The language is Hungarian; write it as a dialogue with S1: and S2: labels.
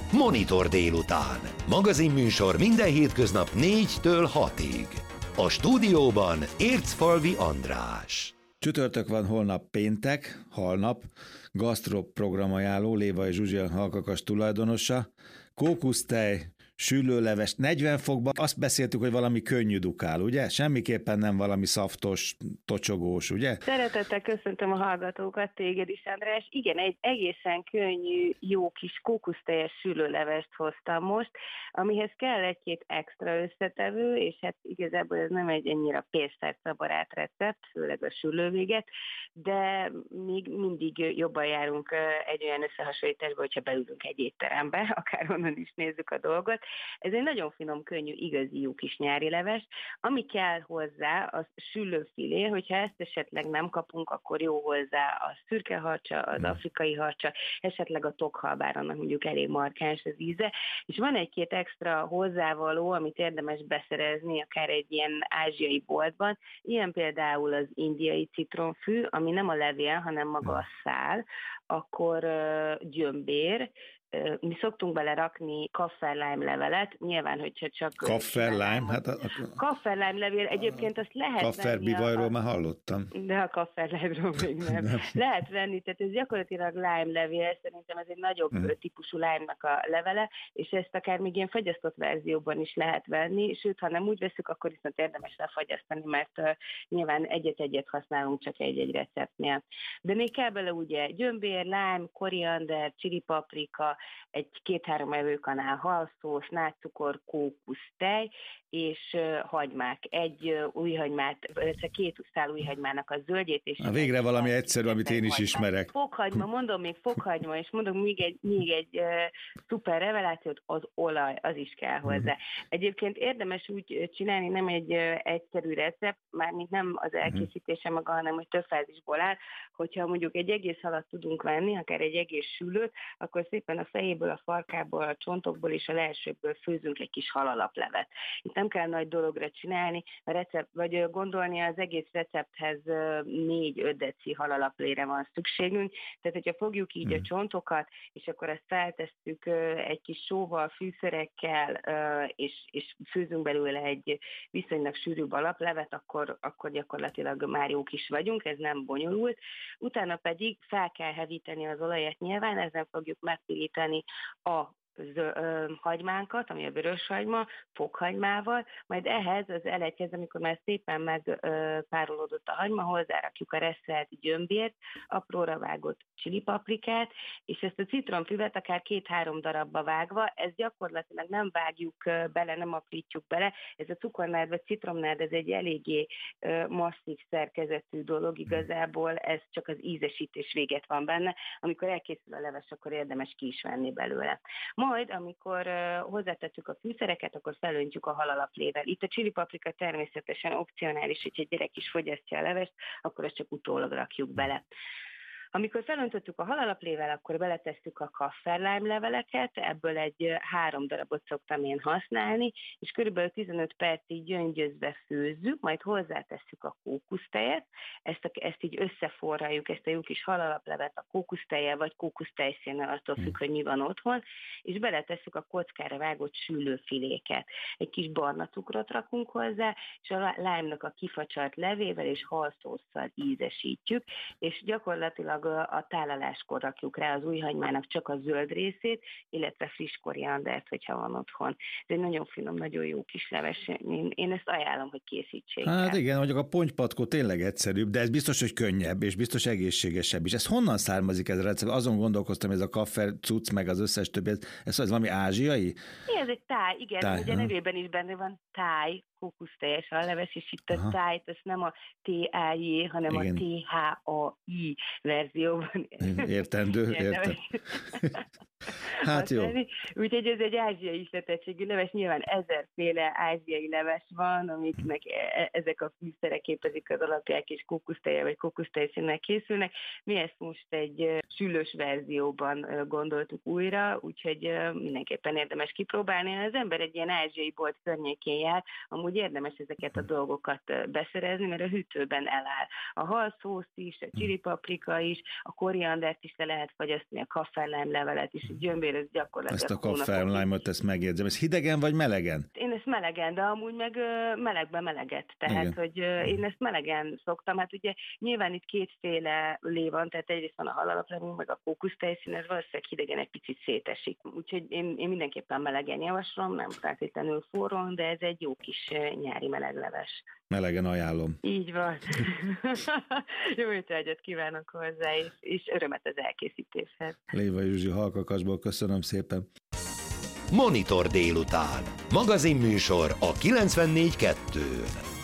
S1: Monitor délután. Magazinműsor minden hétköznap 4-től 6-ig. A stúdióban Ércfalvi András.
S2: Csütörtök van, holnap péntek, halnap, gasztro programajánló, Lévai Zsuzsia halkakas tulajdonosa, kókusztej, süllőleves, 40 fokban, azt beszéltük, hogy valami könnyű dukál, ugye? Semmiképpen nem valami szaftos, tocsogós, ugye?
S3: Szeretettel köszöntöm a hallgatókat, téged is, András. Igen, egy egészen könnyű, jó kis kókusztejes süllőlevest hoztam most, amihez kell egy-két extra összetevő, és hát igazából ez nem egy ennyire pénztárcabarát recept, főleg a süllővéget, de még mindig jobban járunk egy olyan összehasonlításban, hogyha beülünk egy étterembe, akárhonnan is nézzük a dolgot. Ez egy nagyon finom, könnyű, igazi jó kis nyári leves. Ami kell hozzá, az süllőfilé, hogyha ezt esetleg nem kapunk, akkor jó hozzá a szürkeharcsa, az afrikai harcsa, esetleg a tokhal, bár annak mondjuk elég markáns az íze. És van egy-két extra hozzávaló, amit érdemes beszerezni, akár egy ilyen ázsiai boltban. Ilyen például az indiai citromfű, ami nem a levél, hanem maga a szál, akkor gyömbér. Mi szoktunk belerakni kaffer-lime levelet, nyilván, hogyha csak...
S2: Kaffer-lime?
S3: Kaffer-lime levél, egyébként azt lehet
S2: kaffer-bivajról már hallottam.
S3: De a kaffer-lime-ról még nem. Lehet venni, tehát ez gyakorlatilag lime levél, szerintem ez egy nagyobb típusú lime-nak a levele, és ezt akár még ilyen fagyasztott verzióban is lehet venni, sőt, ha nem úgy veszük, akkor viszont érdemes lefagyasztani, mert nyilván egyet-egyet használunk csak egy-egy receptnél. De még kell bele ugye gyömbér, lime, koriander, chili paprika, egy 2-3 evőkanál halszós, nátscukor, kókusztej és hagymák. Egy újhagymát, 2 szál újhagymának a zöldjét. És
S2: végre valami egyszerű, amit én is ismerek.
S3: Fokhagyma, mondom még fokhagyma, és mondom még egy szuper revelációt, az olaj, az is kell hozzá. Egyébként érdemes úgy csinálni, nem egy egyszerű recept, mármint nem az elkészítése maga, hanem hogy több fázisból áll, hogyha mondjuk egy egész halat tudunk venni, akár egy egész sülőt, akkor szépen a fejéből, a farkából, a csontokból és a leelsőből főzünk egy kis halalaplevet. Itt nem kell nagy dologra csinálni, a recept, vagy gondolni az egész recepthez 4-5 deci halalaplére van szükségünk, tehát hogyha fogjuk így a csontokat, és akkor ezt feltesszük egy kis sóval, fűszerekkel, és főzünk belőle egy viszonylag sűrűbb alaplevet, akkor gyakorlatilag már jók is vagyunk, ez nem bonyolult. Utána pedig fel kell hevíteni az olajat nyilván, ezen fogjuk megpirítani a hagymánkat, ami a vöröshagyma, fokhagymával, majd ehhez az elejthez, amikor már szépen megpárolódott a hagyma, hozzárakjuk a reszelt gyömbért, apróra vágott csilipaprikát, és ezt a citromfüvet akár 2-3 darabba vágva, ezt gyakorlatilag nem vágjuk bele, nem aprítjuk bele, ez a cukornád vagy citromnád, ez egy eléggé masszív szerkezetű dolog, igazából ez csak az ízesítés véget van benne, amikor elkészül a leves, akkor érdemes ki is venni belőle. Majd, amikor hozzátettük a fűszereket, akkor felöntjük a halalaplével. Itt a chili paprika természetesen opcionális, hogyha egy gyerek is fogyasztja a levest, akkor ezt csak utólag rakjuk bele. Amikor felöntöttük a halalaplével, akkor beletesszük a kaffer-lime leveleket, ebből egy 3 darabot szoktam én használni, és körülbelül 15 percig gyöngyözve főzzük, majd hozzátesszük a kókusztejet, ezt így összeforraljuk, ezt a jó kis halalaplevet a kókusztejjel vagy kókusztejszénnel, attól függ, hogy mi van otthon, és beletesszük a kockára vágott süllőfiléket. Egy kis barna cukrot rakunk hozzá, és a lime-nak a kifacsart levével és halszósszal ízesítjük, és gyakorlatilag a tálaláskor rakjuk rá az újhagymának csak a zöld részét, illetve friss koriandert, hogyha van otthon. Ez egy nagyon finom, nagyon jó kis leves. Én ezt ajánlom, hogy készítsék el.
S2: Hát igen, mondjuk a pontypatkó tényleg egyszerűbb, de ez biztos, hogy könnyebb, és biztos egészségesebb is. Ez honnan származik ez a recept? Azon gondolkoztam, ez a kaffer cucc, meg az összes többi, ez valami ázsiai?
S3: Ez egy táj, igen, ugye nevében is benne van táj, kókusztejes a leves, és itt a tájt, ez nem a T-A-J, hanem igen. A T-H-A-I verzióban.
S2: Értendő, értem. Hát jó.
S3: Úgyhogy ez egy ázsiai ihletettségű leves, nyilván 1000-féle ázsiai leves van, amiknek ezek a fűszerek képezik az alapják, és kókusztejjel vagy kókusztejszínnel készülnek. Mi ezt most egy süllős verzióban gondoltuk újra, úgyhogy mindenképpen érdemes kipróbálni. Az ember egy ilyen ázsiai bolt környékén jár, amúgy érdemes ezeket a dolgokat beszerezni, mert a hűtőben eláll. A halszószt is, a csili paprika is, a koriandert is le lehet fagyasztani, a kaffer-lime levelet is, a gyömbér körbér, ez gyakorlatilag
S2: Ezt a kaffeállímot, ezt megjegyzem. Ez hidegen vagy melegen?
S3: Én ezt melegen, de amúgy meg melegbe meleget. Tehát, igen, hogy én ezt melegen szoktam. Hát ugye nyilván itt kétféle lé van, tehát egyrészt van a halalaplemú, meg a kókusztejszín, ez valószínűleg hidegen egy picit szétesik. Úgyhogy én mindenképpen melegen javaslom, nem feltétlenül forrón, de ez egy jó kis nyári melegleves.
S2: Melegen ajánlom.
S3: Így van. Jó étvágyat kívánok hozzá, és örömet az elkészítéshez.
S2: Lévai Zsuzsi Halkakasból, köszönöm szépen.
S1: Monitor délután. Magazinműsor a 94.2-n.